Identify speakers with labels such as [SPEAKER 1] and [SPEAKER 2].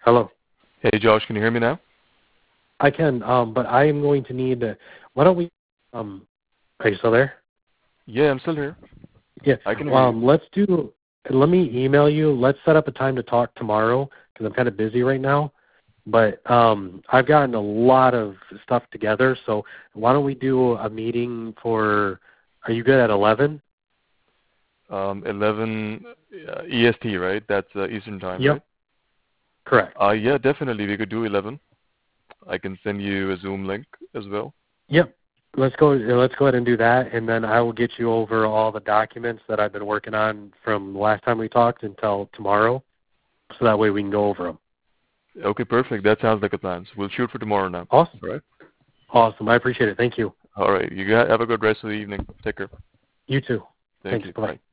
[SPEAKER 1] Hello.
[SPEAKER 2] Hey, Josh, can you hear me now?
[SPEAKER 1] I can, but I am going to need. Why don't we? Are you still there?
[SPEAKER 2] Yeah, I'm still here.
[SPEAKER 1] Yeah.
[SPEAKER 2] I can hear you.
[SPEAKER 1] Let's do. Let me email you. Let's set up a time to talk tomorrow because I'm kind of busy right now. But I've gotten a lot of stuff together. So why don't we do a meeting for? Are you good at 11?
[SPEAKER 2] 11 EST, right? That's Eastern time, right?
[SPEAKER 1] Yep. Correct.
[SPEAKER 2] Yeah, definitely. We could do 11. I can send you a Zoom link as well.
[SPEAKER 1] Yep. Let's go. Let's go ahead and do that, and then I will get you over all the documents that I've been working on from the last time we talked until tomorrow, so that way we can go over them.
[SPEAKER 2] Okay, perfect. That sounds like a plan. So we'll shoot for tomorrow now.
[SPEAKER 1] Awesome.
[SPEAKER 2] All right?
[SPEAKER 1] Awesome. I appreciate it. Thank you.
[SPEAKER 2] All right. You have a good rest of the evening. Take care.
[SPEAKER 1] You too.
[SPEAKER 2] Thank
[SPEAKER 1] Thanks.
[SPEAKER 2] you.
[SPEAKER 1] Bye.
[SPEAKER 2] Bye.